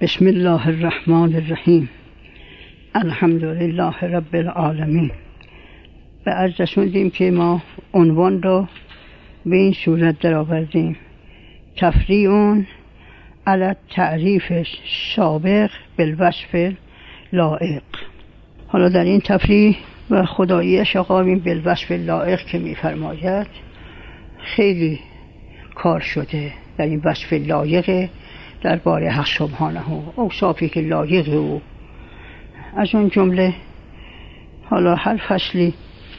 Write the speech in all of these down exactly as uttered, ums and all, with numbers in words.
بسم الله الرحمن الرحیم. الحمد لله رب العالمین. به عرض رسوندیم که ما عنوان را به این صورت در آوردیم: تفریعون علی تعریف سابق بالوصف لایق. حالا در این تفریع و خداییش آقاییم بالوصف لایق که می‌فرماید خیلی کار شده در این وصف لایق درباره حق سبحانه و اوصافی که لایق او. از اون جمله حالا هر فصلی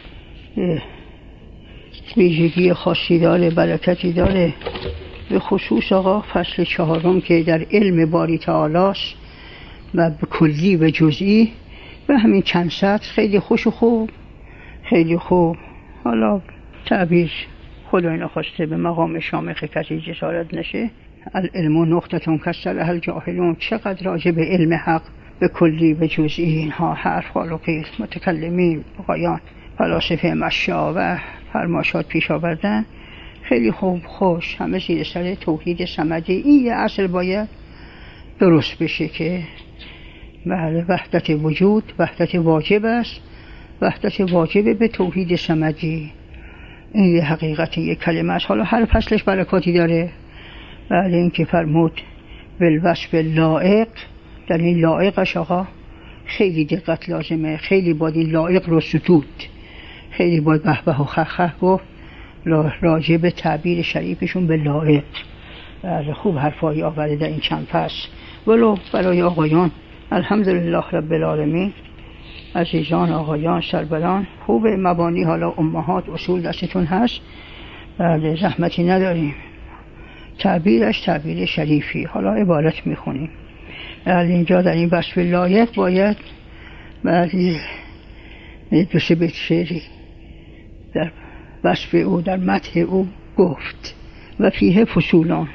ویژگی خاصی داره، برکتی داره. به خصوص آقا فصل چهارم که در علم باری تعالی است و به کلی و جزئی و همین چند سطر خیلی خوش و خوب، خیلی خوب. حالا تعبیر خدای نخواسته به مقام شامخ کسی جسارت نشه. العلم نقطتون کسر اهل جاهلون. چقدر راجع به علم حق به کلی و جزئی اینها حرف خالقی متکلمین بقایان فلاسفه مشا و فرماشات پیش آوردن. خیلی خوب خوش، همه زیر سر توحید صمدی. این یه اصل باید درست بشه که بله وحدت وجود وحدت واجب است، وحدت واجب به توحید صمدی. این یه حقیقت، یه کلمه است. حالا هر فصلش برکاتی داره. بله این که فرمود بالوصف لایق، در این لایقش آقا خیلی دقت لازمه، خیلی باید این لایق رو ستود، خیلی باید به به و خخ گفت راجع به تعبیر شریفشون به لایق. بله خوب حرفایی آورده در این چند فصل. ولو برای آقایان الحمدلله رب العالمین، عزیزان آقایان سربران، خوب مبانی حالا امهات اصول دستتون هست. بله زحمتی نداریم. تعبیرش تعبیر شریفی. حالا عبارت میخونیم. بله اینجا در این وصف لایق باید بله دو سه بیت شعری در وصف او در مدح او گفت. و فیه فصولان.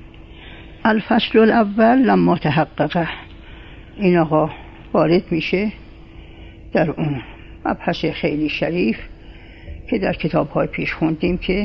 الفصل الاول لما تحققه. این آقا وارد میشه در اون مبحث خیلی شریف که در کتاب های پیش خوندیم که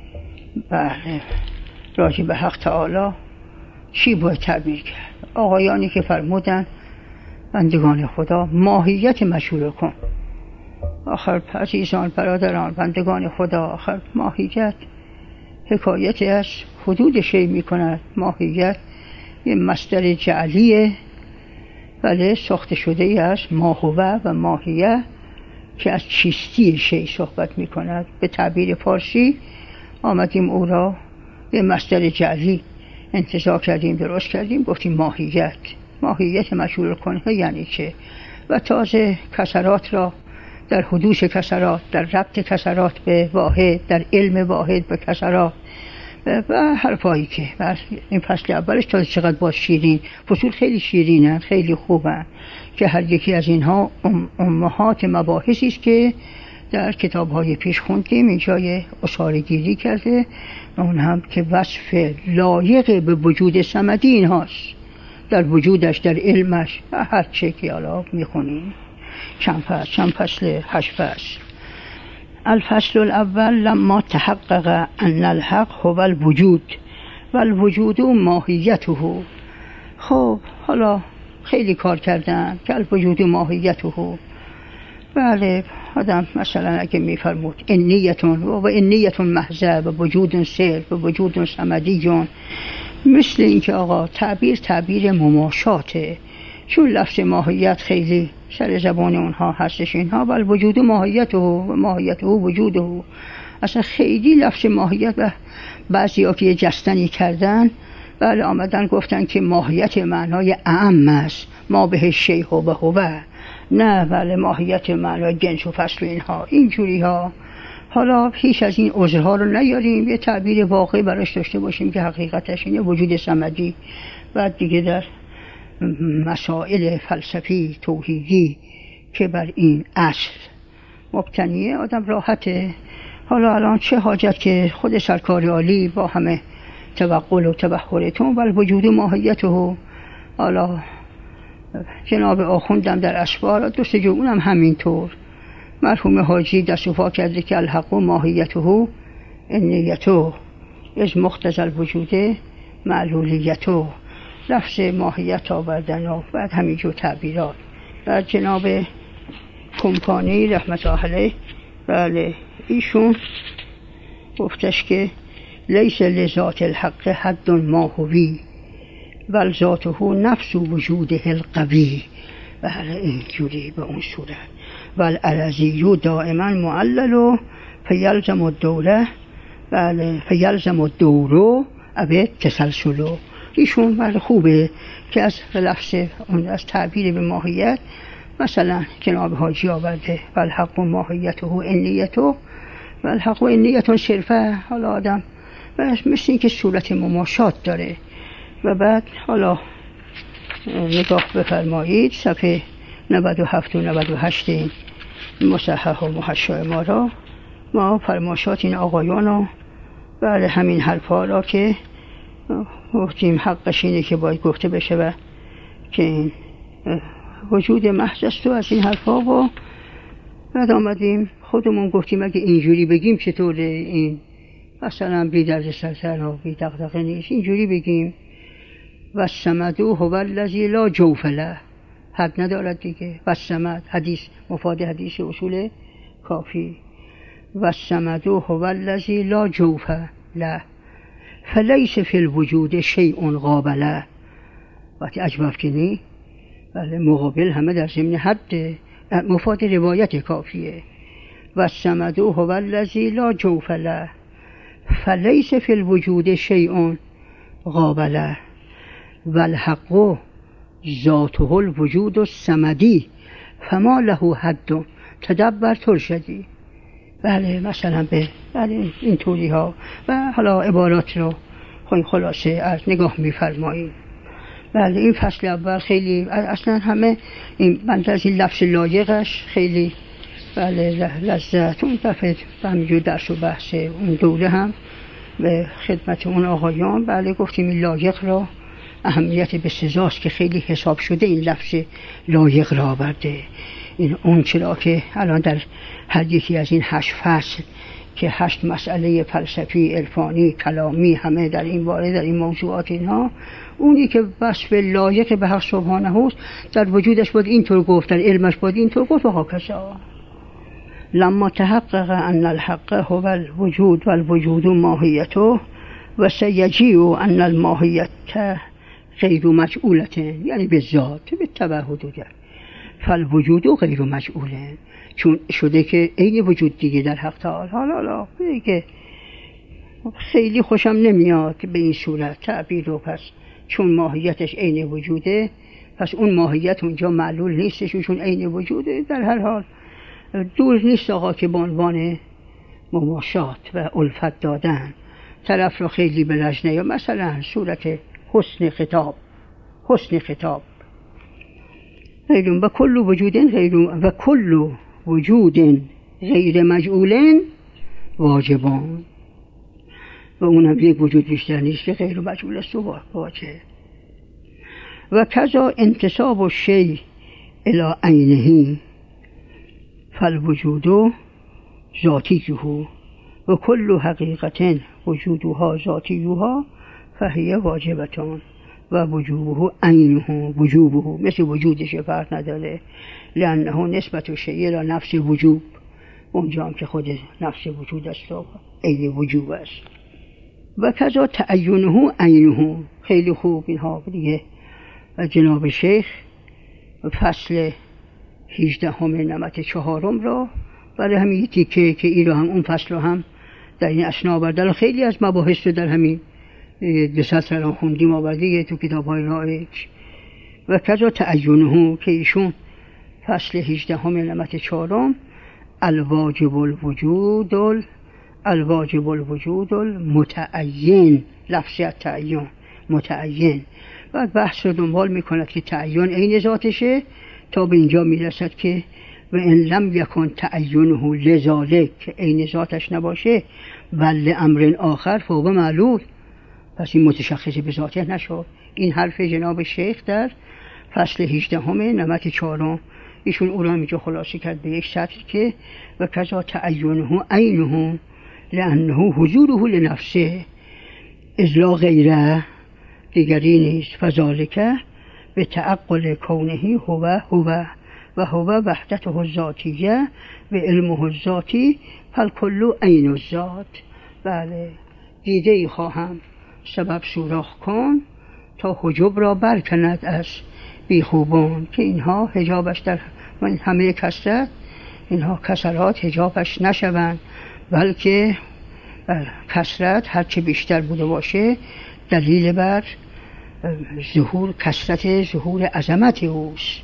بله راجع به حق تعالی چی باید تعبیر کرد. آقایانی که فرمودن بندگان خدا ماهیت مشهور کن. آخر عزیزان برادران بندگان خدا، آخر ماهیت حکایت از حدود شی می کند. ماهیت یه مصدر جعلیه ولی ساخته شده است ماهوه و ماهیه که از چیستی شی صحبت می کند. به تعبیر فارسی آمدیم او را به مصدر جعلی انتزاع کردیم، درست کردیم، گفتیم ماهیت. ماهیت مشهور کنه یعنی چه؟ و تازه کسرات را در حدوث کسرات، در ربط کسرات به واحد، در علم واحد به کسرات و حرفایی که این فصل اولش تازه چقدر باز شیرین. فصول خیلی شیرینن، خیلی خوبن که هر یکی از اینها ام امهات مباحثی است که در کتاب‌های پیش خوندیم. اینجا اصاره گیری کرده، اون هم که وصف لایق به وجود صمدی این هاست، در وجودش، در علمش، هر چه که حالا میخونیم. چند فصل، چند فصل، هشت فصل. الفصل الاول لما تحقق ان الحق هو الوجود و الوجود ماهیته. خب حالا خیلی کار کردن که الوجود ماهیته. بله آدم مثلا اگه میفرمود انیتون و انیتون محضه و وجود صرف و وجود صمدیون، مثل اینکه آقا تعبیر تعبیر مماشاته، چون لفظ ماهیت خیلی سر زبان اونها هستش اینها. بل وجود ماهیته و ماهیته وجوده. اصلا خیلی لفظ ماهیت و بعضی ها که جستنی کردن بله آمدن گفتن که ماهیت معنای اعم است، ما به شیء و هو. نه بله ماهیت معنای جنس و فصل اینها اینجوری ها. حالا هیچ از این عذرها رو نیاریم، یه تعبیر واقعی براش داشته باشیم که حقیقتش اینه وجود صمدی. بعد دیگه در مسائل فلسفی توحیدی که بر این اصل مبتنیه آدم راحته. حالا الان چه حاجت که خود سرکار عالی با همه توقل و تبحرتون بل وجود ماهیته. حالا جناب آخوندم در اشعار دوست جو اونم همینطور. مرحوم حاجی دست و پا کرده که الحق ماهیته انیته از مقتضی الوجود معلولیته. لفظ ماهیت آوردن و بعد همینجور تعبیرات. بعد جناب کمپانی رحمت الله علیه، بله ایشون گفتش که لیس لذات الحق حد ما هوی ول ذاته نفس وجوده القوی. بله اینجوری به اون صورت. ول الذی دائما معلل فیلزم الدوره، بله فیلزم الدورو ابد تسلسلو. ایشون بله خوبه که از لفظ اون از تعبیر به ماهیت مثلا جناب حاجی آورده ول حق و ماهیته و انیته، ول حق و انیته صرفه. حالا آدم مثل این که صورت مماشات داره. و بعد حالا نگاه بفرمایید صفحه نود و هفت و نود و هشت این مصحح و محشا ما را، ما فرماشات این آقایان رو بله همین حرفا را که گفتیم حقش اینه که باید گفته بشه و که این وجود محض است و از این حرفا. و بعد آمدیم خودمون گفتیم اگه اینجوری بگیم چطوره، این مثلا بی درد سرسر و بی دغدغه نیست، اینجوری بگیم و الصمد هو الذی لا جوف له، حد ندارد دیگه. و الصمد حدیث مفاد حدیث اصول کافی. و الصمد هو الذی لا جوف له فلیس فی الوجود شیء قابله. وقتی عجب کنی بله مقابل همه در ضمن حد مفاد روایت کافیه. و الصمد هو الذی لا جوف له فلیس فی الوجود شیء قابله والحق ذاته الوجود الصمدی فما له حد تدبر ترشدی. بله مثلا به بله این طوری ها و حالا عبارات رو خلاصه از نگاه میفرماییم. بله این فصل اول خیلی اصلا همه این بنده از این لفظ لایقش خیلی بله لذت. اون دفعه همینجور درس و بحث اون دوره هم به خدمت اون آقایان بله گفتیم این لایق را اهمیت به سزاست که خیلی حساب شده این لفظ لایق را آورده. این اون چرا که الان در هر یکی از این هشت فصل که هشت مسئله فلسفی، عرفانی، کلامی همه در این باره در این موضوعات اینها، اونی که وصف لایق به حق سبحانه است در وجودش باید اینطور گفت، در علمش باید اینطور گفت و هاکذا. لما تحقق ان الحق هو الوجود والوجود ماهیته و سیجیء ان الماهیت غیر مجعولته، یعنی به ذات به تبع دیگر فالوجود غیر مجعوله، چون شده که عین وجود دیگه در حق تعالی. حالا حالا دیگه خیلی خوشم نمیاد به این صورت تعبیر رو، پس چون ماهیتش عین وجوده پس اون ماهیت اونجا معلول نیستش، چون عین وجوده. در هر حال دور نیست آقا که به عنوان مماشات و الفت دادن طرف رو خیلی به لجنه، یا مثلا صورت حسن خطاب، حسن خطاب غیر و کل وجود غیر و کل وجود غیر مجعول واجبان، و اونم یک وجود بیشتر نیست که غیر مجعول است و واجب. و کذا انتساب الشیء الی عینه فالوجود ذاتیه و کل حقیقت وجودها ذاتیها فهی واجبتان و وجوبه عینه، وجوبه مثل وجودش فرق نداره، لانه نسبت شیء الی نفس وجوب، اونجا هم که خود نفس وجود است و عین وجوب است. و کذا تعینه عینه، خیلی خوب اینها دیگه. و جناب شیخ فصل هجدهم نمت چهارم را برای همین تیکه که این رو هم اون فصل رو هم در این اسنا آوردن، خیلی از مباحث رو در همین دو سال رو خوندیم آورده تو کتاب های رایج. و کذا تعینه که ایشون فصل هجدهم نمت چهارم الواجب الوجود الواجب الوجود المتعین، لفظ تعین متعین. بعد بحث رو دنبال میکند که تعین عین ذاتشه تا به اینجا میرسد که و ان لم یکن تعینه لذالک، که عین ذاتش نباشه بل امر آخر فوق معلول، پس این متشخص به ذاته نشد. این حرف جناب شیخ در فصل هجدهم نمت چهارم، ایشون او را اینجا خلاصه کرد به یک سطر که و کذا تعینه عینه لانه حضوره لنفسه اذ لا غیره دیگری نیست. فذالک به تعقل کونه هو هو و هو وحدته الذاتیه و علمه الذاتی فالکل عین الذات. بله، دیده ای خواهم سبب سوراخ کن تا حجب را برکند از بیخوبان، که اینها حجابش در من همه کسرت، اینها کسرات حجابش نشوند، بلکه کسرت هرچه بیشتر بوده باشه دلیل بر ظهور کسرت ظهور عظمت اوست.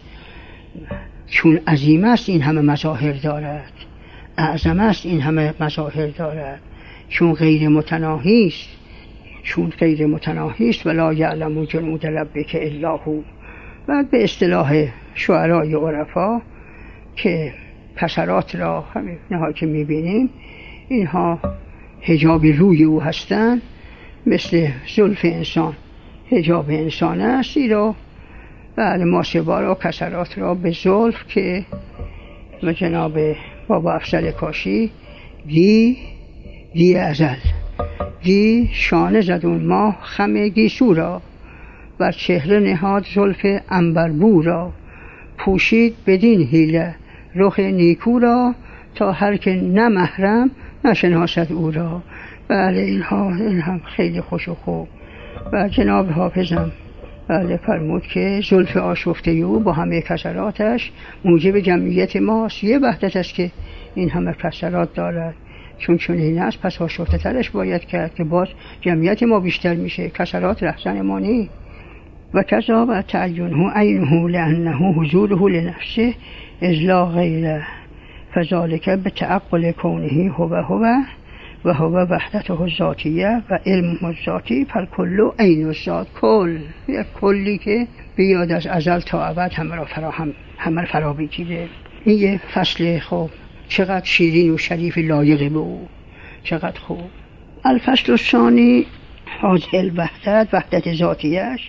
چون عظیم است این همه مظاهر دارد، اعظم است این همه مظاهر دارد. چون غیر متناهی است، چون غیر متناهی است ولا یعلم جنود ربک الا هو. بعد به اصطلاح شعرای عرفا که کسرات را همینها که میبینیم اینها حجاب روی او هستند، مثل زلف انسان حجاب انسان است. ایرا بعد ماسبا را کسرات را به زلف که جناب بابا افضل کاشی دی دی ازل دی شانه زدون ماه خم گیسو را، بر چهره نهاد زلف عنبربو را، پوشید بدین حیله رخ نیکو را، تا هر که نه محرم نشناسد او را. بله، اینها این هم خیلی خوش و خوب. و جناب حافظم بله فرمود که زلف آشفته او با همه کسراتش موجب جمعیت ماست. یه وحدت است که این همه کسرات دارد، چون چون این است پس آشفته ترش باید کرد که باز جمعیت ما بیشتر میشه، کسرات رهزن ما نی. و کذا و تعینه عینه لانه حضوره لنفسه اذ لا غیره فذالک به تعقل کونه هو هو و هو وحدته الذاتیه و علمه الذاتی فالکل عین الذات. کل یک کلی که بیاد از ازل تا ابد همه را فراهم همه فرا بگیره. این یه فصل خوب، چقدر شیرین و شریف لایق به او، چقدر خوب. الفصل الثانی هذه الوحدت، وحدت ذاتیش.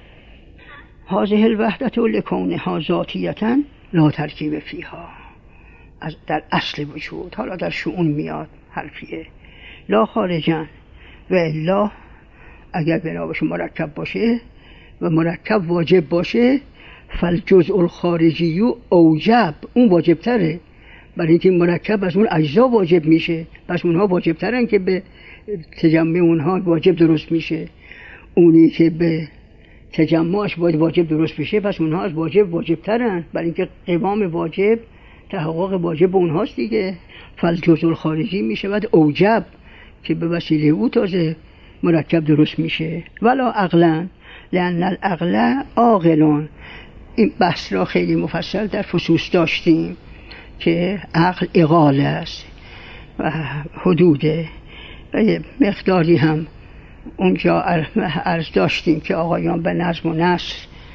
هذه الوحدت لکونها ذاتیتا لا ترکیب فیها، از در اصل وجود، حالا در شؤون میاد حرفیه، لا خارجن و الا اگر بنابش مرکب باشه و مرکب واجب باشه فالجزء الخارجی اوجب، اون واجب تره، برای اینکه مرکب از اون اجزا واجب میشه، پس اونها واجب ترن که به تجمع اونها واجب درست میشه. اونی که به تجمعش باید واجب درست بشه پس اونها از واجب واجب ترن، برای اینکه قوام واجب تحقق واجب اونهاست دیگه. فالجزء الخارجی میشه بعد اوجب که به وسیله او تازه مرکب درست میشه. ولا عقلا لان العقل عاقلون. این بحث را خیلی مفصل در فصوص داشتیم که عقل اقاله است و حدوده و مقداری هم اونجا عرض داشتیم که آقایان به نظم و نثر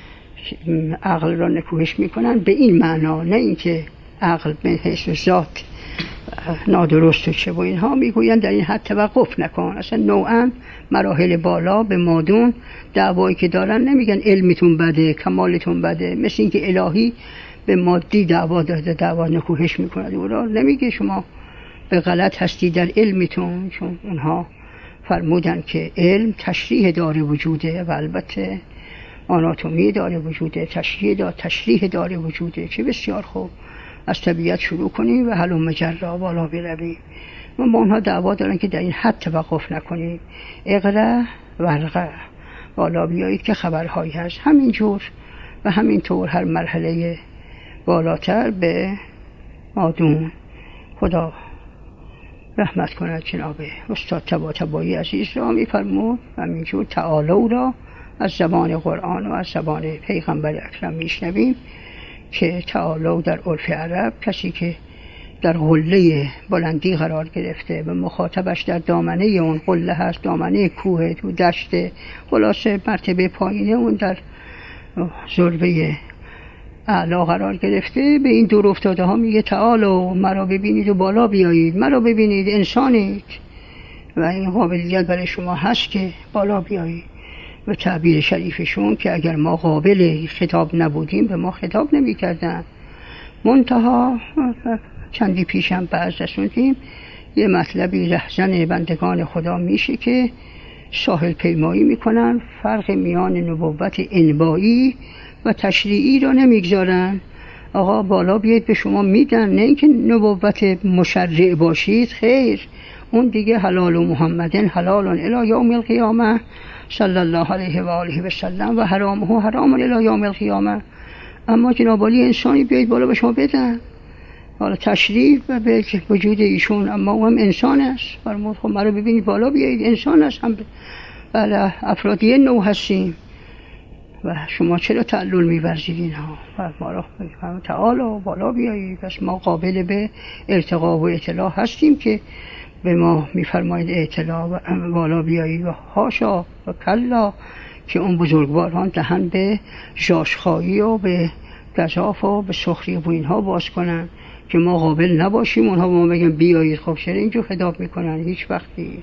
عقل را نکوهش میکنن به این معنا، نه اینکه عقل به حیث ذات نادرست و چه و اینها، میگوین در این حد توقف نکن. اصلا نوعا مراحل بالا به مادون دعوایی که دارن نمیگن علمتون بده کمالتون بده، مثل اینکه الهی به مادی دعوا داده دعوا نکوهش میکنه، او را نمیگه شما به غلط هستی در علمتون، چون اونها فرمودن که علم تشریح داره وجوده و البته آناتومی داره وجوده، تشریح داره تشریح داره وجوده. چه بسیار خوب، از طبیعت شروع کنیم و حلم مجرا بالا برویم. و با اونها دعوا دارن که در این حد توقف نکنیم، اقرا ورقه بالا بیایید که خبرهایی هست. همینجور و همینطور هر مرحله بالاتر به مادون. خدا رحمت کند جناب استاد طباطبایی عزیز را میفرمود همینجور تعالو را از زبان قرآن و از زبان پیغمبر اکرم میشنویم که تعالو در عرف عرب کسی که در قله بلندی قرار گرفته و مخاطبش در دامنه اون قله هست، دامنه کوه تو دشت، خلاصه مرتبه پایینه اون در ذروه اعلا قرار گرفته، به این دور افتاده ها میگه تعالو مرا ببینید و بالا بیایید، مرا ببینید انسانید و این قابلیت برای شما هست که بالا بیایید. و تعبیر شریفشون که اگر ما قابل خطاب نبودیم به ما خطاب نمی کردن. منتها چندی پیشم بعض رسوندیم یه مطلبی رهزن بندگان خدا میشه که ساحل پیمایی میکنن، فرق میان نبوت انبایی و تشریعی را نمیگذارن. آقا بالا بیاید به شما میدن، نه اینکه نبوت مشرع باشید، خیر، اون دیگه حلال و محمدن حلال الی یوم القیامه صلی الله علیه و آله و سلم و حرامه حرام الی یوم القیامه. اما جناب عالی انسانی بیاید بالا به شما بدن، حالا تشریف و به وجود ایشون، اما او هم انسان است. فرمود خب مرا ببینید بالا بیایید، انسان است هم. بله افرادی نو هستیم و شما چرا تعلل می‌ورزید اینها؟ و ما را تعالی بالا بیایید. پس ما قابل به ارتقا و اطلاع هستیم که به ما می‌فرمایید اطلاع و بالا بیایید، و حاشا و کلا که اون بزرگواران دهن به ژاژخایی و به گزاف و به سخری و اینها باز کنن که ما قابل نباشیم اونها به ما بگن بیایید. خب چرا اینجور خطاب میکنن؟ هیچ وقتی.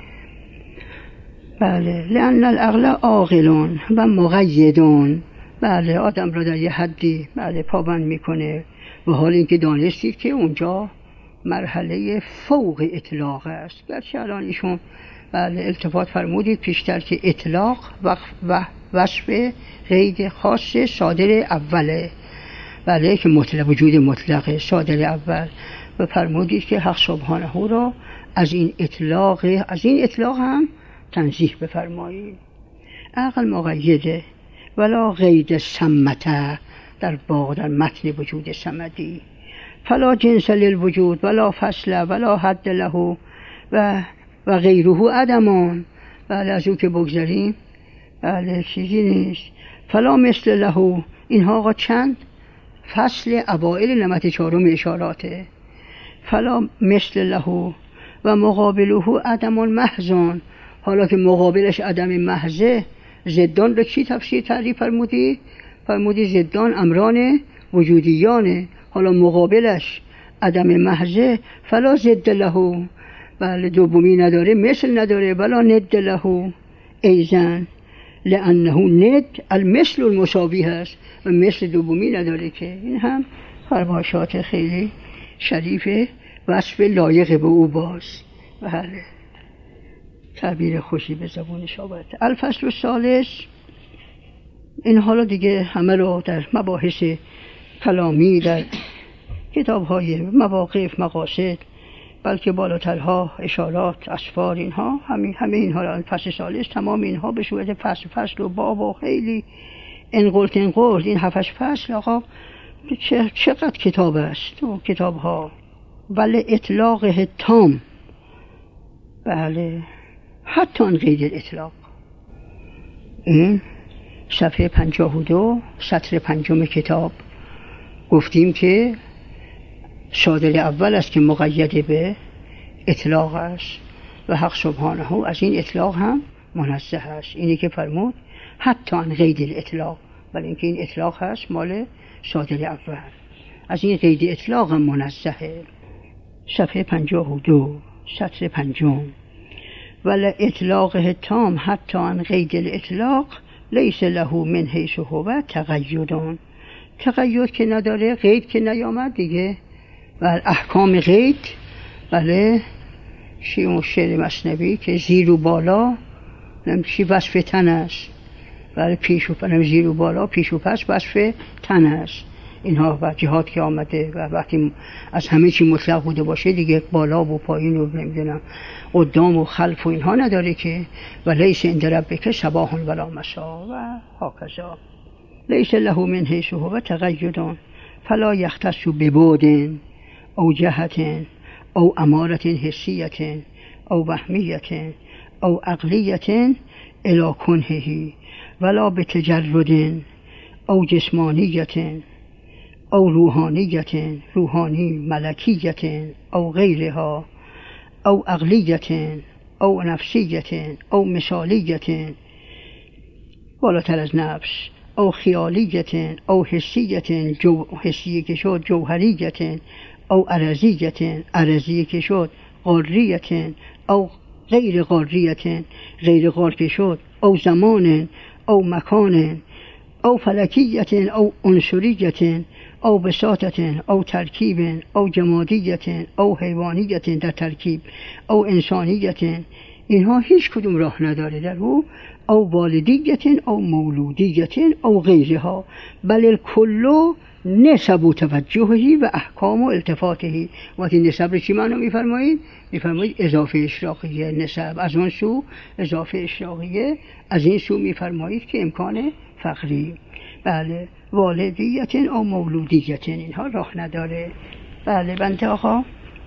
بله، لأن العقل عاقلون و مقیدون. بله، آدم را در یه حدی بله پابند میکنه، و حال اینکه دانستید که اونجا مرحله فوق اطلاق است. گرچه الان ایشون بله التفات فرمودید پیشتر که اطلاق و وصف قید خاص صادر اوله، بله که مطلق وجود مطلق صادر اول، و فرمودید که حق سبحانه را از این اطلاق از این اطلاق هم تنزیه بفرمایید. عقل مقیده ولا قید سمته در باغ در متن وجود صمدی، فلا جنس للوجود ولا فصل ولا حد له و و غیره عدمان. بله از او که بگذاریم بله چیزی نیست. فلا مثل له، اینها آقا چند فصل اوائل نمت چهارم اشاراته. فلا مثل له و مقابله عدمان محضان. حالا که مقابلش عدم محضه، زدان رو چی تفسیر تعریف فرمودی؟ فرمودی زدان امران وجودیانه. حالا مقابلش عدم محضه، فلا ضد له، بله دومی نداره، مثل نداره، ولا ند له ایزن لانه ند المثل المساوی هست و مثل دومی نداره که. این هم فرمایشات خیلی شریفه، وصف لایق به او باز. بله تعبیر خوشی به زبون شابت. الفصل الثالث، این حالا دیگه همه رو در مباحث کلامی در کتاب های مواقف مقاصد، بلکه بالاترها اشارات اسفار، اینها همین همه اینها را فصل ثالث تمام اینها به صورت فصل فصل و باب و خیلی انقلت انقلت این هفتش فصل. آقا چقدر کتاب است و کتاب ها. ولی اطلاق تام، بله حتی ان قید الاطلاق. این صفحه پنجاه و دو سطر پنجم کتاب گفتیم که صادر اول است که مقید به اطلاق است و حق سبحانه از این اطلاق هم منزه است. اینی که فرمود حتی ان قید الاطلاق، ولی اینکه این اطلاق هست مال صادر اول، از این قید اطلاق هم منزهه. صفحه پنجاه و دو سطر پنجم. ولی اطلاق تام حتی ان قید الاطلاق لیس له من حیث هو تقیدون. تقید که نداره، قید که نیامد دیگه. و احکام قید، بله شیء شعر مثنوی که زیر و بالا نمیشه وصف تن است، بله پیش و پس زیر و بالا پیش و پس وصف تن است. اینها و جهات که آمده و وقتی از همه چی مطلق بوده باشه دیگه بالا و پایین و نمیدونم قدام و خلف و اینها نداره که. و لیس عند ربک صباح ولا مساء و هکذا. لیس له من حیث هو تقیدون فلا یختص ببعد او جهت او امارت حسیت او وهمیت او عقلیت الی کنهه ولا بتجرد او جسمانیت او روحانیت روحانی ملکیت او غیرها او عقلیت او نفسیت او مثالیت بالاتر از نفس او خیالیت او حسیت جو حسی که شد جوهریت او عرضیت عرضی که شد قاریت او غیر قاریت غیر قار که شد او زمان او مکان او فلکیت او عنصریت او بساطت او ترکیب او جمادیت او حیوانیت در ترکیب او انسانیت. اینها هیچ کدوم راه نداره در او، او والدیگتن او مولودیگتن او غیرها، بل الکلو نسب و توجهی و احکام و التفاتهی. وقتی نسب رو چی معنی میفرمایید؟ میفرمایید اضافه اشراقیه نسب، از اون سو اضافه اشراقیه، از این سو میفرمایید که امکان فقری. بله والدیتن او مولودیتن اینها راه نداره. بله بنده آقا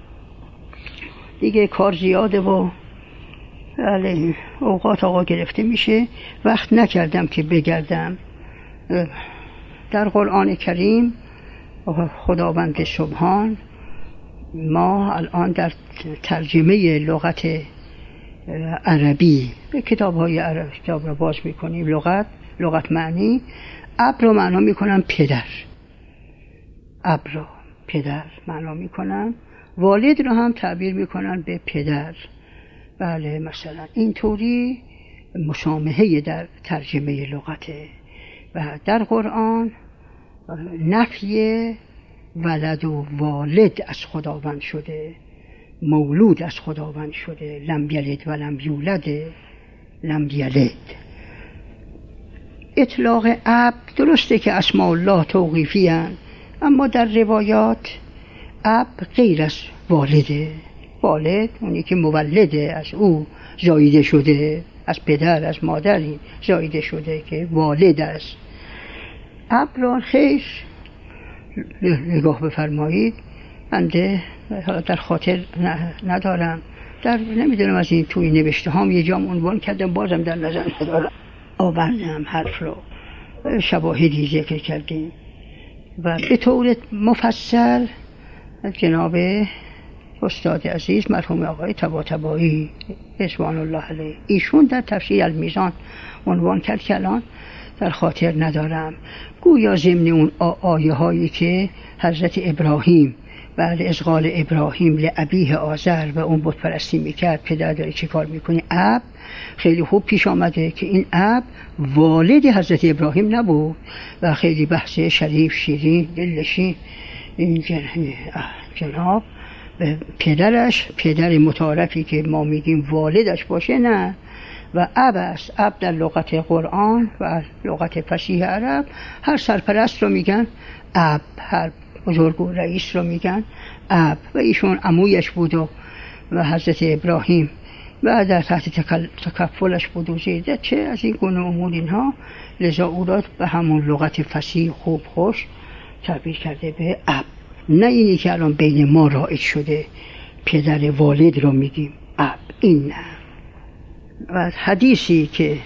دیگه کار زیاده و بله اوقات آقا گرفته میشه، وقت نکردم که بگردم. در قرآن کریم خداوند سبحان ما الان در ترجمه لغت عربی به کتاب های عربی کتاب رو باز میکنیم، لغت لغت معنی اب رو معنا میکنن پدر، اب رو پدر معنا میکنن، والد رو هم تعبیر میکنن به پدر. بله مثلا اینطوری مسامحه در ترجمه لغته. و در قرآن نفی ولد و والد از خداوند شده، مولود از خداوند شده، لم یلد و لم یولد لم یلد. اطلاق اب درسته که اسماء الله توقیفی هستند، اما در روایات اب غیر از والده. والد اونی که مولده، از او زاییده شده، از پدر از مادری زاییده شده که والد است. اب را خیر نگاه بفرمایید. بنده حالا در خاطر ندارم، در نمیدونم از این توی نوشته هام یه جام عنوان کردم، بازم در نظر ندارم آوردم حرف رو، شواهدی ذکر کردیم و به طور مفصل جناب استاد عزیز مرحوم آقای طباطبایی رضوان الله علیه ایشون در تفسیر المیزان عنوان کرد که الان در خاطر ندارم. گویا ضمن اون آیه هایی که حضرت ابراهیم بعد از قال ابراهیم لابیه آزر و اون بت پرستی میکرد، پدر داره چه کار میکنی؟ اب خیلی خوب پیش آمده که این اب والد حضرت ابراهیم نبود و خیلی بحث شریف شیرین دلشین این جناب پدرش، پدر متعارفی که ما میگیم والدش باشه نه، و اب است. اب در لغت قرآن و لغت فصیح عرب هر سرپرست رو میگن اب، هر بزرگ و رئیس رو میگن اب، و ایشون عمویش بود و, و حضرت ابراهیم و در تحت تکفلش بود و زیده چه از این گونه امور اینها، لذا او را به همون لغت فصیح خوب خوش تعبیر کرده به اب. نه اینی که الان بین ما رایج شده پدر والد رو میگیم اب، این نه. و حدیثی که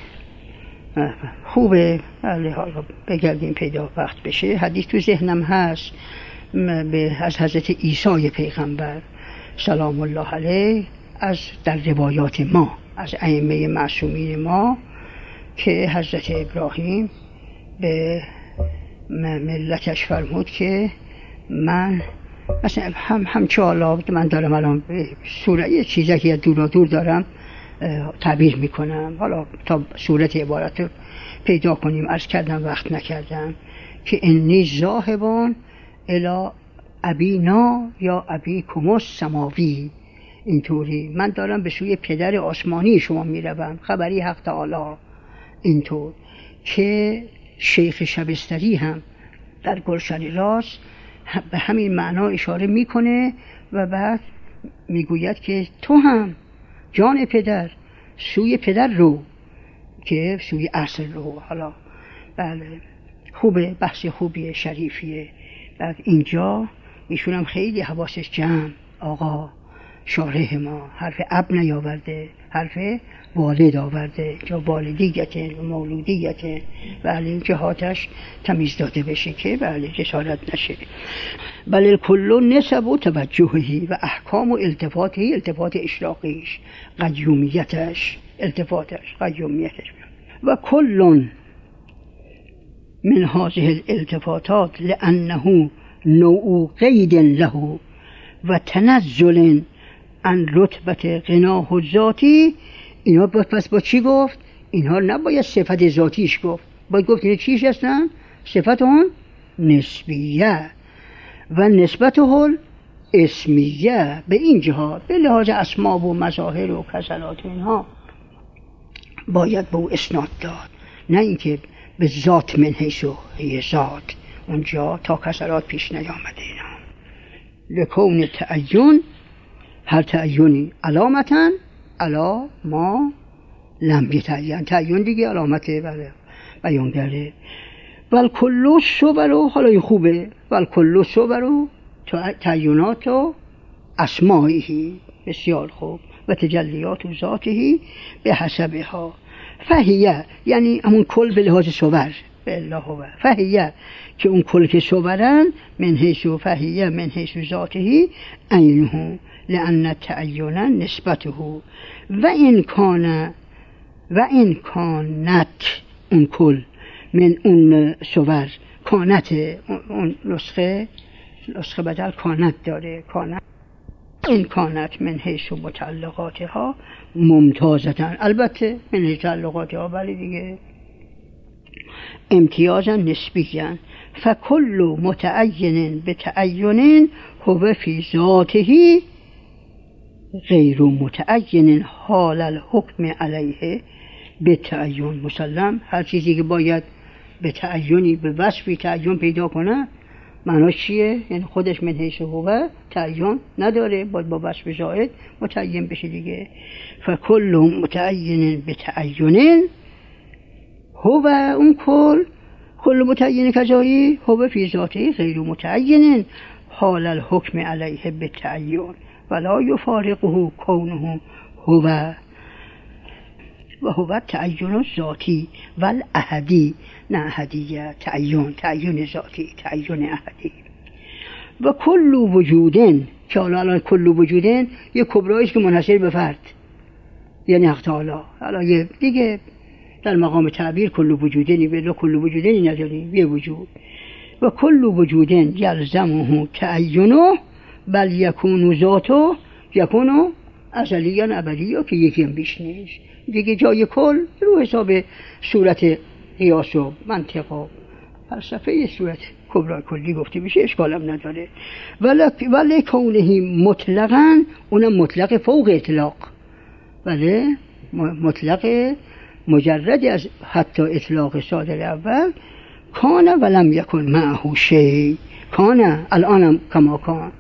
خوبه بگردیم پیدا وقت بشه، حدیث تو ذهنم هست به از حضرت عیسی پیغمبر سلام الله علیه، از در روایات ما از ائمه معصومین ما که حضرت ابراهیم به ملتش فرمود که من مثلا هم همچه حالا من دارم الان سوره یه چیزی که دور و دور دارم تعبیر میکنم، حالا تا صورت عبارت رو پیدا کنیم. عرض کردم وقت نکردم که انی ذاهبان الی ابینا یا ابیکم السماوی، اینطوری من دارم به سوی پدر آسمانی شما میروم، خبری حق تعالی. اینطور که شیخ شبستری هم در گلشن راست به همین معنا اشاره میکنه و بعد میگوید که تو هم جان پدر سوی پدر رو، که سوی اصل رو. حالا بله خوبه، بحث خوبیه، شریفیه. بعد اینجا ایشون هم خیلی حواسش جمع، آقا شارح ما حرف اب نیاورده، حرف والد آورده، یا والدیگته و مولودیگته، بله این جهاتش تمیز داده بشه که بله جسارت نشه. بله کلو نسب و توجهی و احکام و التفاتی، التفات اشراقیش، قیومیتش، التفاتش، قیومیتش. و کلون من هذه الالتفاتات لانه نوع قید له و تنزل عن رتبت غناه ذاتی. اینا پس با چی گفت؟ اینها نباید صفت ذاتیش گفت، باید گفت اینا چیش هستن؟ صفت اون نسبیه و نسبت هل اسمیه به این جهات به لحاظ اسما و مظاهر و کسلات و اینها باید به او اسناد داد، نه اینکه به ذات من حیث و هی ذات اونجا تا کسلات پیش نیامده. اینا لکون تعین، هر تعینی علامتن علا ما لم یتعین، تعین دیگه علامته بله بیانگره. ول کلو صبرو، حالا این خوبه، ول کلو صبرو تعینات و اسمائهی، بسیار خوب، و تجلیات و ذاتهی به حسبها. فهیه یعنی همون کل به لحاظ صبر به الله هو، فهیه که اون کل که صبرن من حیث و فهیه من حیث و ذاتهی عینه لأن تعین نسبته و این کان و این کانت اون کل من اون صبر کانت اون نسخه نسخه بدل کانت داره، کانت این کانت من حیث و متعلقاتها ممتازتن، البته من حیث تعلقاتها ولی دیگه امتیازا نسبیاً. فکل متعین به تعین هو فی ذاته غیر متعین حال الحکم علیه به تعین مسلم. هر چیزی که باید به تعینی به وصفی تعین پیدا کنه معناش چیه؟ یعنی خودش من حیث هو تعین نداره، باید با وصف زائد متعین بشه دیگه. فکل متعین به تعین هو اون کل کل متعین کجایی هو فی ذاته غیر متعین حال الحکم علیه به تعین ولا یفارقه کونه هو و هو تعین ذاتی والاحدی، نه احدیه، تعین تعین ذاتی تعین احدی. و کل وجودن که حالا کل وجودن یه کبرایش که منحصر به فرد یعنی حق تعالی، حالا یه دیگه در مقام تعبیر کل وجودنی به کل وجودنی نداریم، یه وجود. و کل وجودن یلزمه تعینه بل یکون ذاته یکون ازلیاً ابدیاً که یکی هم بیش نیست دیگه. جای کل رو حساب صورت قیاس و منطق و فلسفه صورت کبرای کلی گفته میشه، اشکالم نداره. ولی کونه مطلقاً اونم مطلق فوق اطلاق، ولی مطلق مجرد از حتی اطلاق صادر اول. کانه ولم یکن معه شیء، کانه الانم کما کان.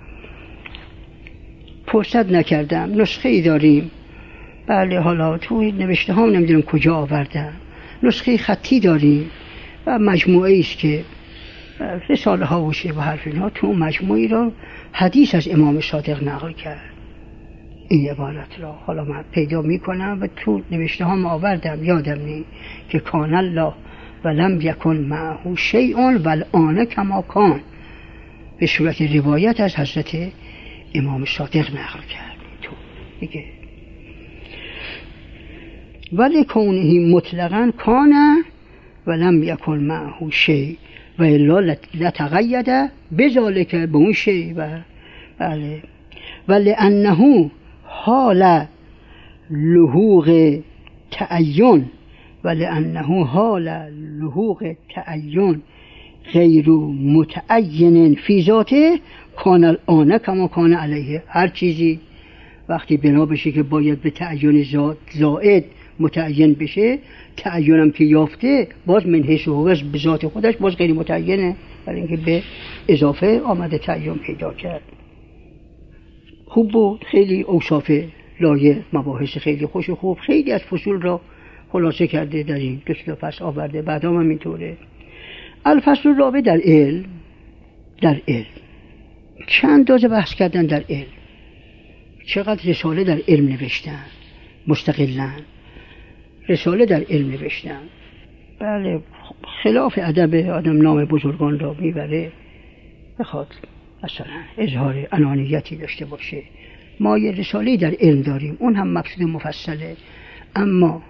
فرصت نکردم، نسخه ای داریم بله، حالا توی نوشته هم نمیدونم کجا آوردم، نسخه خطی داریم و مجموعه است که رساله ها و شیء و حرف اینها، تو مجموعی را حدیث از امام صادق نقل کرد این عبارت را. حالا من پیدا میکنم و تو نوشته هم آوردم، یادم نی که کان الله ولم یکن معه شیء والآن کما کان، به صورت روایت از حضرت امام صادق نقل کرد تو دیگه. ولی کونه مطلقاً کان ولم یکن معه شیء و الا لتقید بذالک به اون شیء و بله. ولی انه حال لحوق تعین ولی انه حال لحوق تعین غیر متعین فی ذاته کان الان کما کان علیه. هر چیزی وقتی بنا بشه که باید به تعین زائد متعین بشه، تعینم که یافته باز من حیث و به ذات خودش باز غیر متعینه، برای اینکه به اضافه آمده تعین پیدا کرد. خوب بود، خیلی اوصاف لایه مباحث خیلی خوش و خوب، خیلی از فصول را خلاصه کرده در این دو تا فصل آورده، بعدا هم اینطوره. الفصل الرابع در علم، در علم چند دازه بحث کردن در علم، چقدر رساله در علم نوشتن مستقلاً، رساله در علم نوشتن. بله خلاف ادب آدم نام بزرگان را میبره بخواد مثلا اظهار انانیتی داشته باشه. ما یه رساله در علم داریم، اون هم مقصود مفصله، اما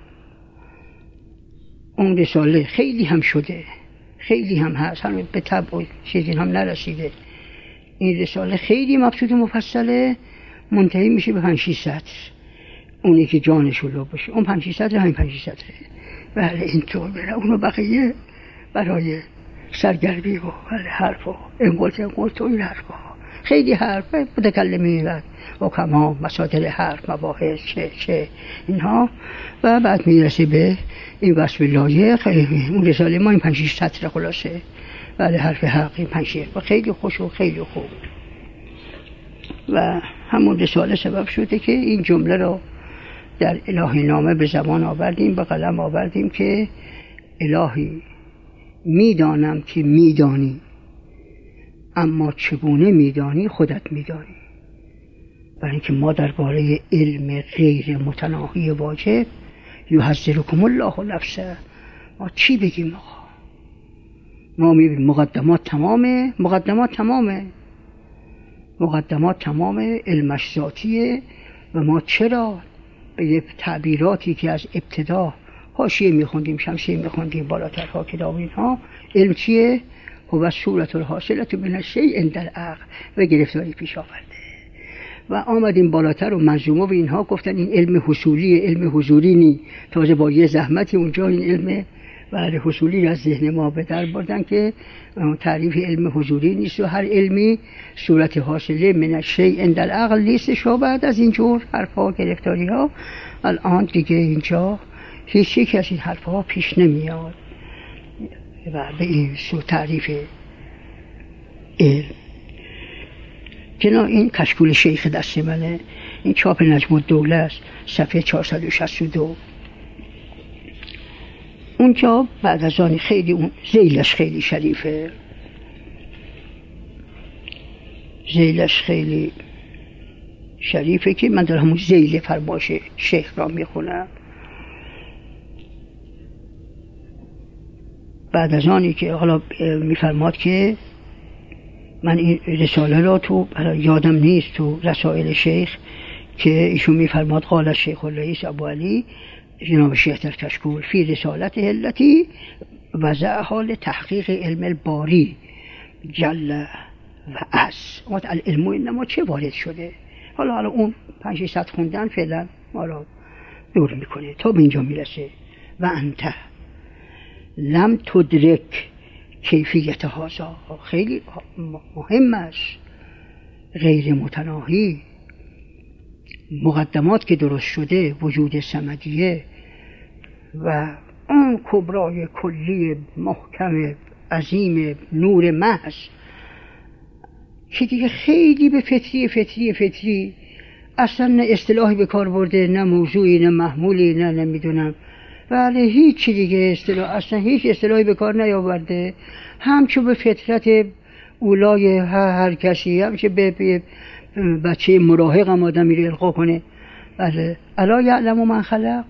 اون رساله خیلی هم شده، خیلی هم هست، هم به طبع چیزی هم نرسیده. این رساله خیلی مقصود مفصله، منتهی میشه به پنج شش سطر، اونی که جانش رو باشه اون پنج شش سطر، همین پنج شش سطره. بله اینطور بره، اونو بقیه برای سرگرمی و حرف و انقلت انقلت و این حرف ها خیلی حرف متکلمین و حکما مصادر حرف مباحث چه چه اینها و بعد میرسه به این وصف لایق. اون رساله ما این پنج شش سطر خلاصه بله حرف حق این پنج شش و خیلی خوش و خیلی خوب و همون رساله سبب شده که این جمله رو در الهی نامه به زبان آوردیم به قلم آوردیم که الهی میدانم که میدانی اما چگونه میدانی خودت میدانی. برای اینکه ما درباره علم غیر متناهی واجب یحذرکم الله نفسه ما چی بگیم آقا؟ ما میبینیم مقدمات تمامه مقدمات تمامه مقدمات تمامه علمش ذاتیه و ما چرا به تعبیراتی که از ابتدا حاشیه میخوندیم شمسیه میخوندیم بالاترها کتاب اینها علم چیه؟ هو صورت الحاصلة من الشیء عند العقل و گرفتاری پیش آورده و آمدیم بالاتر و منظومه و اینها گفتن این علم حصولی علم حضوری نی تازه با یه زحمتی اونجا این علم بعد حصولی از ذهن ما به در بردن که تعریف علم حضوری نیست و هر علمی صورت حاصله من الشیء عند العقل نیست و بعد از اینجور حرفا گرفتاری ها الان دیگه اینجا هیچ یک از این حرفا پیش نمیاد و به این سو تعریف علم. جنا این کشکول شیخ دست منه این چاپ نجم الدوله است صفحه چهارصد و شصت و دو. اونجا بعد از آن خیلی اون ذیلش خیلی شریفه ذیلش خیلی شریفه که من در همون ذیل فرمایش شیخ را میخونم. بعد از آنی که حالا میفرماد که من این رساله را تو یادم نیست تو رسائل شیخ که ایشون میفرماد قال شیخ الرئیس ابو علی جناب شیخ در کشکول فی رسالت التی وضع حال تحقیق علم الباری جل و عز اما العلم انما چه وارد شده. حالا حالا اون پنج صد خوندن فعلا ما را دور میکنه تا به اینجا میرسه و انت لم تدرک کیفیت هازا خیلی مهم است غیر متناهی مقدمات که درست شده وجود صمدیه و اون کبرای کلی محکم عظیم نور محض که دیگه خیلی به فطری فطری فطری اصلا نه اصطلاحی به کار برده نه موضوعی نه محمولی نه نمیدونم بله هیچ دیگه اصطلاح اصلا هیچ اصطلاحی به کار نیاورده همچون به فطرت اولای هر, هر کسی همچون به, به بچه مراهق هم آدم میره القا کنه بله الا یعلم من خلق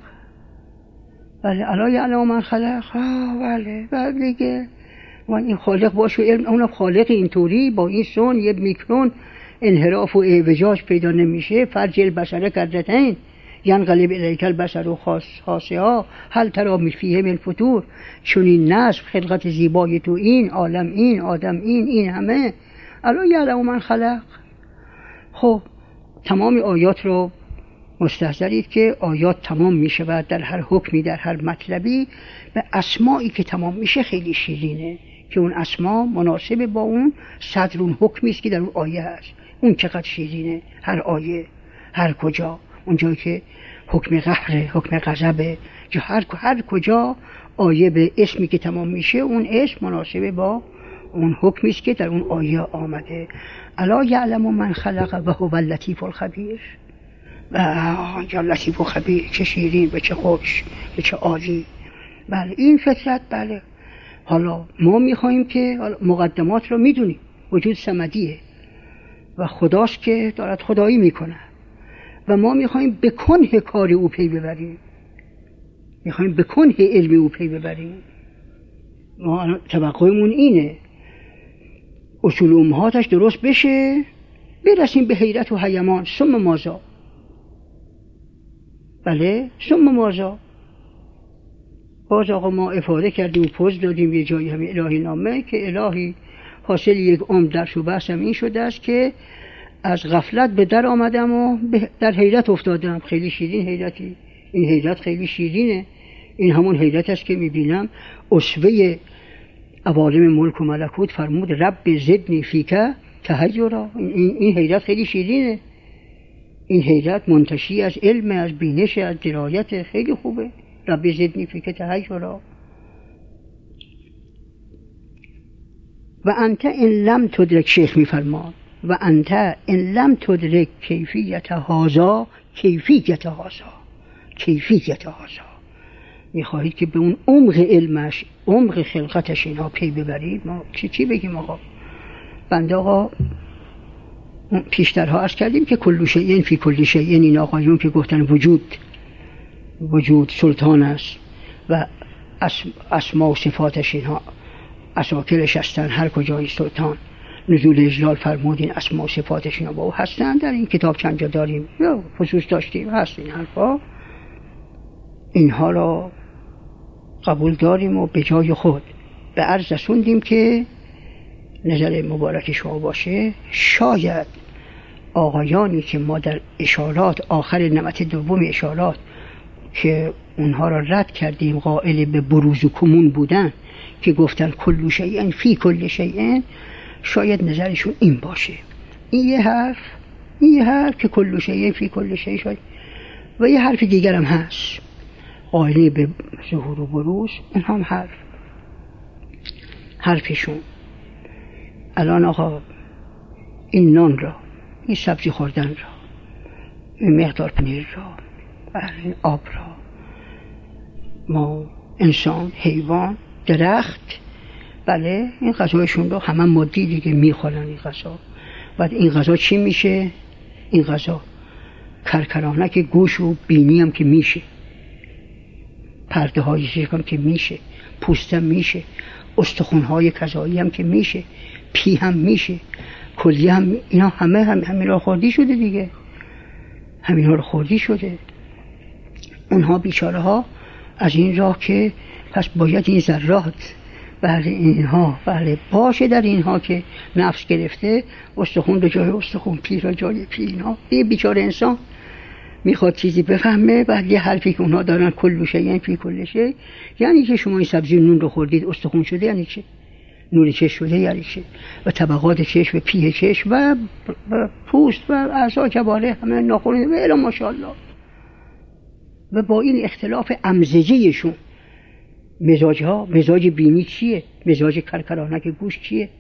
بله الا یعلم من خلق آه بله بله دیگه و این خالق باشه علم اون خالق اینطوری با این سون یه میکرون انحراف و اعوجاج پیدا نمیشه فرج البشر کردتین ینقلب الیک البشر و خاصه ها هل ترا فیه من فتور چون این نصب خلقت زیبای تو این عالم این آدم این این همه الا یعلم من خلق. خب تمام آیات رو مستحضرید که آیات تمام می شود در هر حکمی در هر مطلبی به اسمایی که تمام میشه خیلی شیرینه که اون اسما مناسب با اون صدر اون حکمی است که در اون آیه هست. اون چقدر شیرینه هر آیه هر کجا اونجایی که حکم قهر حکم غضب هر هر کجا آیه به اسمی که تمام میشه اون اسم مناسب با اون حکمی است که در اون آیه آمده. الا یعلم من خلق و هو اللطیف الخبیر و یا لطیف و خبیر چه شیرین و چه خوش و چه عالی. بله این فطرت بله. حالا ما میخواییم که مقدمات رو میدونیم وجود صمدیه و خداست که دارد خدایی میکنه و ما میخواییم به کنه کار او پی ببریم میخواییم به کنه علم او پی ببریم. ما توقعمون اینه اصول امهاتش درست بشه برسیم به حیرت و هیمان ثم ماذا بله ثم ماذا. باز آقا ما افاده کردیم و پوز دادیم یه جایی همین الهی نامه که الهی حاصل یک عمر درس و بحثم این شده است که از غفلت به در آمدم و در حیرت افتادم. خیلی شیرین حیرتی این حیرت خیلی شیرینه. این همون حیرت است که میبینم اسوه عوالم ملک و ملکوت فرمود رب زدنی فیک تحیرا. این, این حیرت خیلی شیرینه، این حیرت منتشی از علم، از بینش، از درایت، خیلی خوبه. رب زدنی فیک تحیرا. و انت ان لم تدرک، شیخ میفرماد و انت ان لم تدرک کیفیت هذا، کیفیت هذا، کیفیت هذا، میخواهید که به اون عمق علمش، عمق خلقتش اینها پی ببرید. ما چی چی بگیم آقا؟ بنده آقا پیشترها عرض کردیم که کل شیء فی کل شیء، این آقایون که گفتن وجود وجود سلطان است و اسما و صفاتش اینها اساکرش هستن، هر کجای سلطان نزول اجلال فرمودین اسما و صفاتش اینا با او هستن. در این کتاب چند جا داریم یا خصوص داشتیم هست این حرفا، اینها را قبول داریم و به جای خود به عرض رسوندیم که نظر مبارک شما باشه. شاید آقایانی که ما در اشارات آخر نمط دوم اشارات که اونها را رد کردیم قائل به بروز و کمون بودن که گفتن کل شیء فی کل شیء، شاید نظرشون این باشه. این یه حرف، این یه حرف که کل شیء فی کل شیء شاید. و یه حرف دیگر هم هست قائل به ظهور و بروز، اون هم حرف حرفشون. الان آقا این نان را، این سبزی خوردن را، این مقدار پنیر را، این آب را، ما انسان، حیوان، درخت، بله این غذایشون رو همه مادی دیگه میخورن این غذا. بعد این غذا چی میشه؟ این غذا کرکرانه که گوش و بینی هم که میشه، پرده های چشم هم که میشه، پوست هم میشه، استخون های کذایی هم که میشه، پی هم میشه، کلیه هم، اینا همه هم همین رو خوردی شده دیگه، همین رو خوردی شده. اونها بیچاره ها از این راه که پس باید این ذرات بله اینها بله باشه در اینها که نفس گرفته، استخون رو جای استخون، پی رو جای پی. اینها یه بیچاره انسان میخواد چیزی بفهمه، بعد یه حرفی که اونها دارن کل شیء فی کل شیء، یعنی که شما این سبزی نون رو خوردید استخون شده، یعنی چه؟ نون چشم شده یعنی چه؟ و طبقات چشم و پی چشم و, و پوست و اعضا جواره همه ناخوره و الا ماشاءالله. و با این اختلاف امزجهشون مزاج ها، مزاج بینی چیه؟ مزاج کرکرانک گوش چیه؟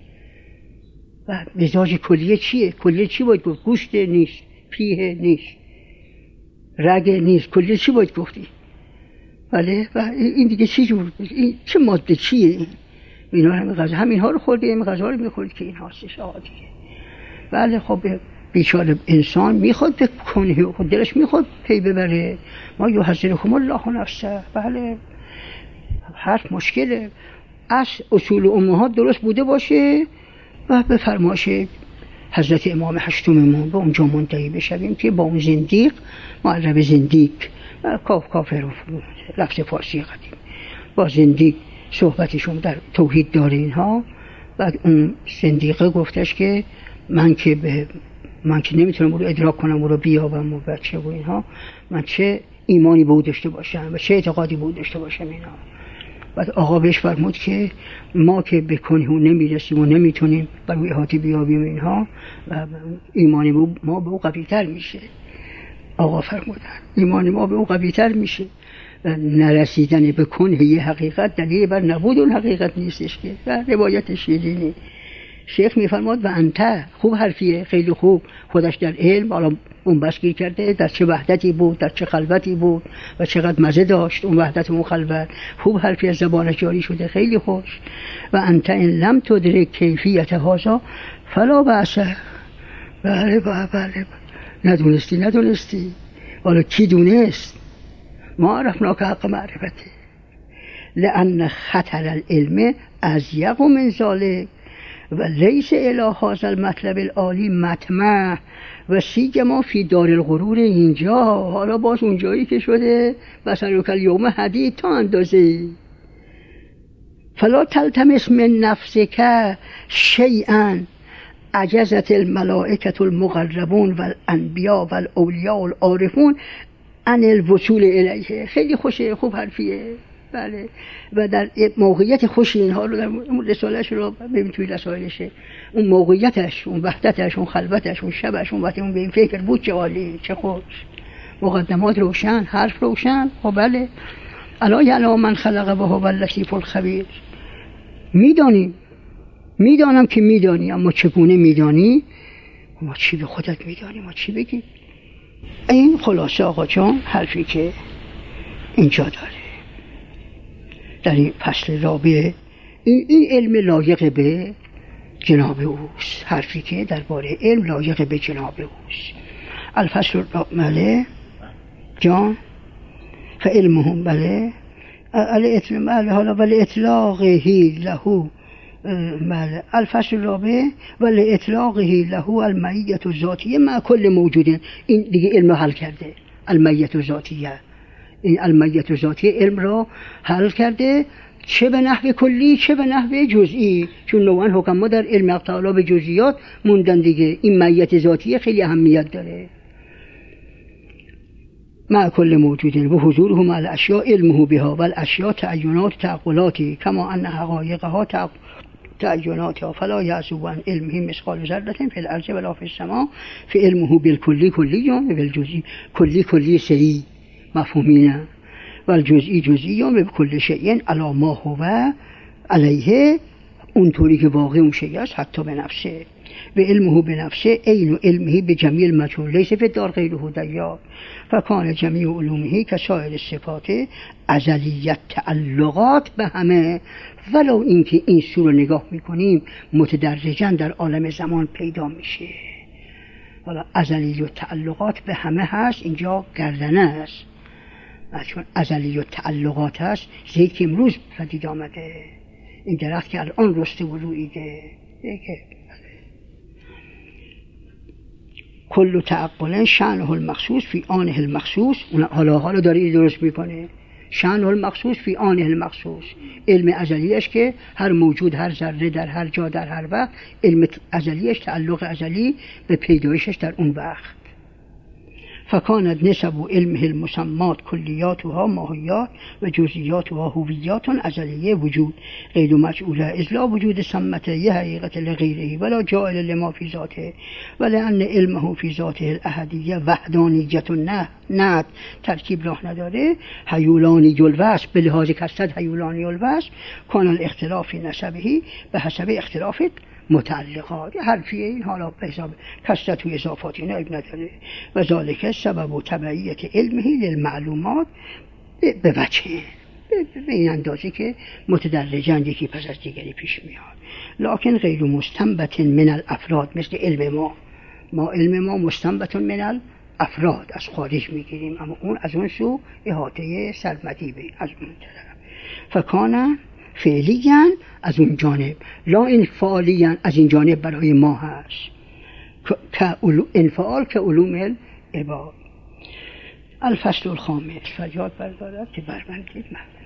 و مزاج کلیه چیه؟ کلیه چی باید گفت؟ گوشت نیست، پیه نیست، رگ نیست، کلیه چی باید گفتی؟ بله و این دیگه چی جور؟ این چه ماده چیه این؟ اینا همین غذا، همین ها رو خورده، این غذا رو میخورد که این هستش آقا دیگه. بله خب بیچاره انسان میخواد بکنه، خود دلش میخواد پی ببره. ما یحذرکم الله نفسه. بله حرف مشکله، از اصول امهات درست بوده باشه و به فرمایش حضرت امام هشتممون به اونجا منتهی بشویم که با اون زندیق، معرب زندیق، کاف کافر لفظ فارسی قدیم، با زندیق صحبتشون در توحید داره اینها. بعد اون زندیقه گفتش که من که به من که نمیتونم او رو ادراک کنم، او رو بیابم و بچه و اینها، من چه ایمانی به او داشته باشم و چه اعتقادی به او داشته باشم اینا. بعد آقا بهش فرمود که ما که به کنه نمیرسیم و نمیتونیم برای احاطه بیابیم اینها و ایمانی ما به او قوی‌تر میشه. آقا فرمودن ایمانی ما به او قوی‌تر میشه و نرسیدن به کنه یه حقیقت دلیل بر نبود اون حقیقت نیستش که. و روایت شیرینی شیخ میفرماد و انت، خوب حرفیه، خیلی خوب، خودش در علم حالا اون بسگیر کرده در چه وحدتی بود، در چه خلوتی بود و چقدر مزه داشت اون وحدت و اون خلوت. خوب حرفی از زبانش جاری شده، خیلی خوش. و انت ان لم تدرک کیفیت هذا فلا بأس. بله بله ندونستی ندونستی حالا کی دونست؟ ما عرفنا که حق معرفته لأن خطر العلم ازیق من ذلک و لیس الی هذا المطلب العالی مطمع و سیما فی دار الغرور. اینجا حالا باز اونجایی که شده بسرک الیوم حدید تا اندازه. فلا تلتمس من نفسک شیئا عجزت الملائکة المقربون والانبیاء والاولیاء والعارفون عن الوصول الیه. خیلی خوشه، خوب حرفیه، بله. و در موقعیت خوشی اینها رو در رسالهش رو ببین توی رسائلشه، اون موقعیتش، اون وحدتش، اون خلوتش، اون شبش، اون وقتی اون به این فکر بود چه عالی، چه خوش، مقدمات روشن، حرف روشن. خب بله. الا یعلم من خلق و هو اللطیف الخبیر. میدانیم، میدانم که میدانی، اما چگونه میدانی؟ ما چی به خودت میدانی، ما چی بگیم؟ این خلاصه آقا جان حرفی که اینجا داره در این فصل رابع. این, این علم لایق به جناب اوست، حرفی که درباره علم لایق به جناب اوست. الفصل رابع جان فعلمهم بله بله حالا ولی اطلاقه له بله الفصل الرابع ولی اطلاقه له المعیت الذاتیه مع کل موجودین. این دیگه علم رو حل کرده، المعیت الذاتیه، این المعیت الذاتیه علم رو حل کرده، چه به نحو کلی چه به نحو جزئی، چون نوعا حکما در علم اقتعالا به جزئیات موندن دیگه. این معیت ذاتیه خیلی اهمیت داره. مع کل موجودین و حضوره مع الاشیاء علمه بها و الاشیاء تعینات تعقلاتی کما ان حقایقها تعیناتها فلا یعزو عن علمه مثقال ذره فی الارض ولا فی السماء فی علمه بالکلی کلی و بالجزئی کلی کلی سری مفهومینه و الجزئی جزئی و بكل شیء علی ما هو علیه، اونطوری که واقع اون شیء است حتی به نفسه. و علمه به نفسه عین علمه به جمیع المجهول لیس فی الدار غیره دیار فکان جمیع علومه که سایر صفات ازلیت تعلقات به همه، ولو اینکه این سو رو نگاه میکنیم متدرجاً در عالم زمان پیدا میشه. حالا ازلی و تعلقات به همه هست، اینجا گردنه است، چون ازلی و تعلقات هست. زید که امروز پدید آمده، این درخت که الان رسته و رویده، کل تعقل شأنه المخصوص فی آنه المخصوص. حالا حالا داره درست میکنه، شأنه المخصوص فی آنه المخصوص، علم ازلیش که هر موجود، هر ذره، در هر جا، در هر وقت، علم ازلیش، تعلق ازلی به پیدایشش در اون وقت. فکانت نسب و علمه المسمات کلیاتها ماهیات و جزئیاتها هویات ازلیه وجود غیر مجعوله، اذ لا وجود سمته یه حقیقت لغیره ولا جائل لما فی ذاته ولأن علمه فی ذاته الاحدیه وحدانیت نه نه ترکیب راه نداره. حیولانی الوصف به لحاظ کثرت حیولانی الوصف کان الاختلاف فی نسبه به حسب اختلاف متعلقات. حرفیه این حالا به حساب کثرت و اضافات اینا اب نداره. و ذالک سبب و تبعیت علمه للمعلومات به وجه، به این اندازه که متدرجاً یکی پس از دیگری پیش میاد. لکن غیر مستنبت من الافراد، مثل علم ما، ما علم ما مستنبت من الافراد، از خارج میگیریم، اما اون از اون سو احاطه سرمدی به از اون طرف. فکانه فعلیاً از اون جانب، لا انفعالیاً از این جانب برای ما هست، که انفعال که علوم العباد. الفصل الخامس فجاد بردارد که برمندید من